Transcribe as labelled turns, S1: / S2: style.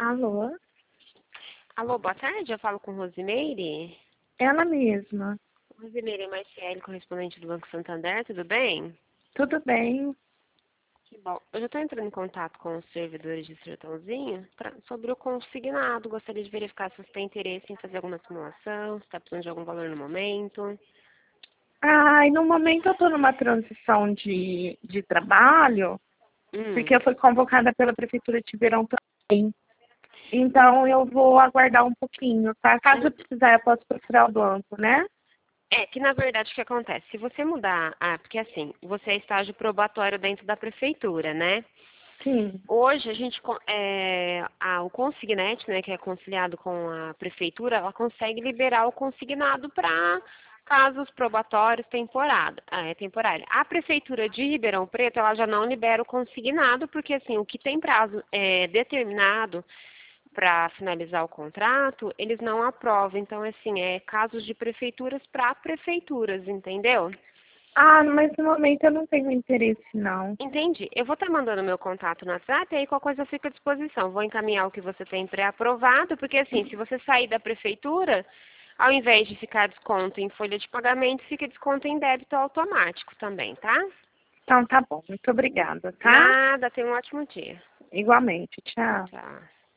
S1: Alô?
S2: Alô, boa tarde, eu falo com Rosimeire.
S1: Ela mesma.
S2: Rosimeire Marciele, correspondente do Banco Santander, tudo bem?
S1: Tudo bem?
S2: Que bom. Eu já estou entrando em contato com os servidores de Sertãozinho sobre o consignado. Gostaria de verificar se você tem interesse em fazer alguma simulação, se está precisando de algum valor no momento.
S1: Ai, no momento eu estou numa transição de trabalho, porque eu fui convocada pela Prefeitura de Ribeirão também. Então eu vou aguardar um pouquinho, tá? Caso eu precisar, eu posso procurar o banco, né?
S2: É que, na verdade, o que acontece? Se você mudar... porque assim, você é estágio probatório dentro da prefeitura, né?
S1: Sim.
S2: Hoje, o consignete, né, que é conciliado com a prefeitura, ela consegue liberar o consignado para casos probatórios temporário. A prefeitura de Ribeirão Preto, ela já não libera o consignado, porque assim, o que tem prazo determinado para finalizar o contrato, eles não aprovam. Então, assim, é casos de prefeituras para prefeituras, entendeu?
S1: Ah, mas no momento eu não tenho interesse, não.
S2: Entendi. Eu vou estar mandando meu contato no WhatsApp e aí qualquer coisa fica à disposição. Vou encaminhar o que você tem pré-aprovado, porque assim, se você sair da prefeitura, ao invés de ficar desconto em folha de pagamento, fica desconto em débito automático também, tá?
S1: Então tá bom, muito obrigada, tá?
S2: Nada, tenha um ótimo dia.
S1: Igualmente, tchau.
S2: Tchau.